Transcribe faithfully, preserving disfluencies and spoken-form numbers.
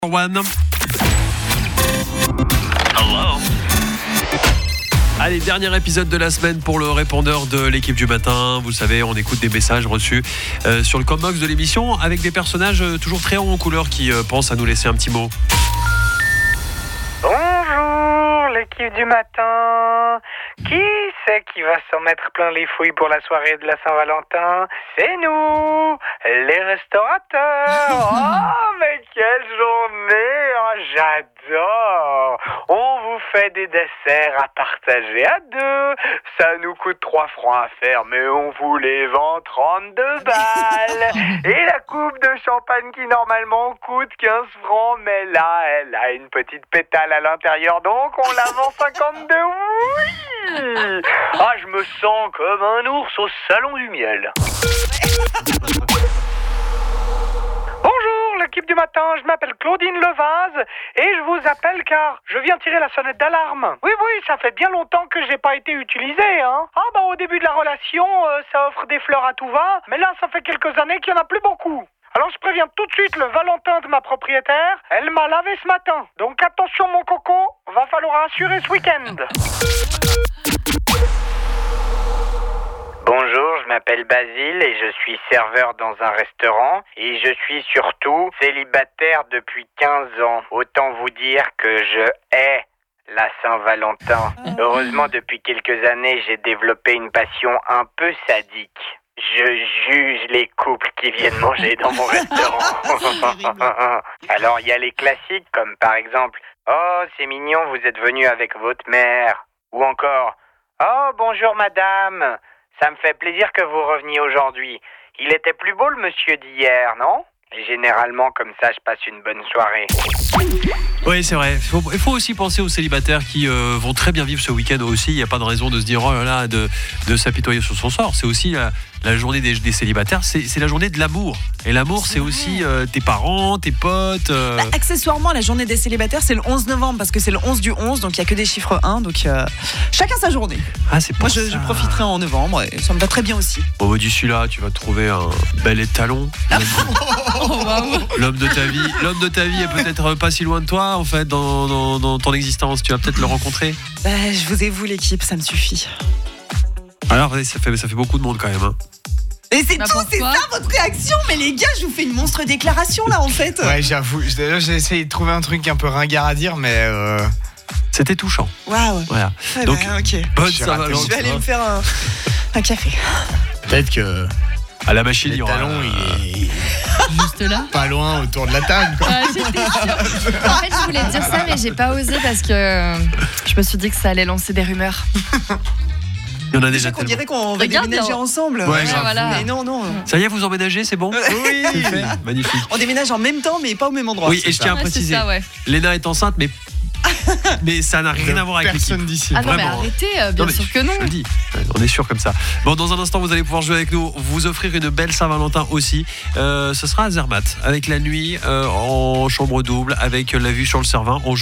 One. Hello. Allez, dernier épisode de la semaine pour le répondeur de l'équipe du matin. Vous le savez, on écoute des messages reçus euh, sur le combox de l'émission avec des personnages euh, toujours très hauts en couleur qui euh, pensent à nous laisser un petit mot. Bonjour l'équipe du matin. Qui c'est qui va s'en mettre plein les fouilles pour la soirée de la Saint-Valentin? C'est nous, les restaurateurs. Oh mais quelle journée, oh, j'adore. On vous fait des desserts à partager à deux. Ça nous coûte trois francs à faire, mais on vous les vend trente-deux balles. Et la coupe de champagne qui normalement coûte quinze francs, mais là elle a une petite pétale à l'intérieur, donc on la vend cinquante-deux. Oui. Ah, je me sens comme un ours au salon du miel. Bonjour l'équipe du matin, je m'appelle Claudine Levaz et je vous appelle car je viens tirer la sonnette d'alarme. Oui oui, ça fait bien longtemps que j'ai pas été utilisé, hein. Ah bah au début de la relation, euh, ça offre des fleurs à tout va, mais là ça fait quelques années qu'il y en a plus beaucoup. Alors je préviens tout de suite le Valentin de ma propriétaire, elle m'a lavé ce matin. Donc attention mon coco, va falloir assurer ce week-end. Bonjour, je m'appelle Basile et je suis serveur dans un restaurant et je suis surtout célibataire depuis quinze ans. Autant vous dire que je hais la Saint-Valentin. Heureusement, depuis quelques années, j'ai développé une passion un peu sadique. Je juge les couples qui viennent manger dans mon restaurant. Alors, il y a les classiques comme par exemple « Oh, c'est mignon, vous êtes venu avec votre mère » ou encore « Oh, bonjour madame, ça me fait plaisir que vous reveniez aujourd'hui. Il était plus beau le monsieur d'hier, non ?» Généralement, comme ça, je passe une bonne soirée. Oui, c'est vrai. Il faut, il faut aussi penser aux célibataires qui euh, vont très bien vivre ce week-end aussi. Il n'y a pas de raison de se dire, oh là là, de, de s'apitoyer sur son sort. C'est aussi la, la journée des, des célibataires, c'est, c'est la journée de l'amour. Et l'amour, c'est, c'est aussi euh, tes parents, tes potes. Euh... Bah, accessoirement, la journée des célibataires, c'est le onze novembre, parce que c'est le onze du onze, donc il n'y a que des chiffres un. Donc euh, chacun sa journée. Ah, c'est pour Moi, ça. je, je profiterai en novembre, et ça me va très bien aussi. Bon, d'ici là, tu vas trouver un bel étalon. L'homme de ta vie, l'homme de ta vie est peut-être pas si loin de toi en fait dans, dans, dans ton existence. Tu vas peut-être le rencontrer. Bah, je vous ai vous l'équipe, ça me suffit. Alors ça fait ça fait beaucoup de monde quand même. Hein. Et c'est bah tout, c'est ça votre réaction. Mais les gars, je vous fais une monstre déclaration là en fait. Ouais, j'avoue. Déjà, j'ai essayé de trouver un truc un peu ringard à dire, mais euh... c'était touchant. Waouh. Voilà. Ouais, Donc bah, ok. bonne Je Saint-Valentin. Je vais aller me faire un, un café. Peut-être que À la machine, il y les aura. talons, il est Juste là. pas loin autour de la table, quoi. Ouais, j'étais sûre. En fait, je voulais dire ça, mais j'ai pas osé parce que euh, je me suis dit que ça allait lancer des rumeurs. Il y en a Déjà déjà qu'on tellement. dirait qu'on va Regarde, déménager on- ensemble. Ouais, grave. voilà. Mais non, non. Ça y est, vous emménagez, c'est bon? Oui. C'est fait. Magnifique. On déménage en même temps, mais pas au même endroit. Oui, et je tiens à Ouais, c'est préciser, ça, ouais. Léna est enceinte, mais mais ça n'a rien à voir avec l'équipe. Personne d'ici. Ah non, mais Vraiment. arrêtez, euh, bien Non, mais sûr que non. Je le dis, on est sûr comme ça. Bon, dans un instant, vous allez pouvoir jouer avec nous, vous offrir une belle Saint-Valentin aussi. Euh, ce sera à Zermatt, avec la nuit euh, en chambre double, avec la vue sur le Cervin. On joue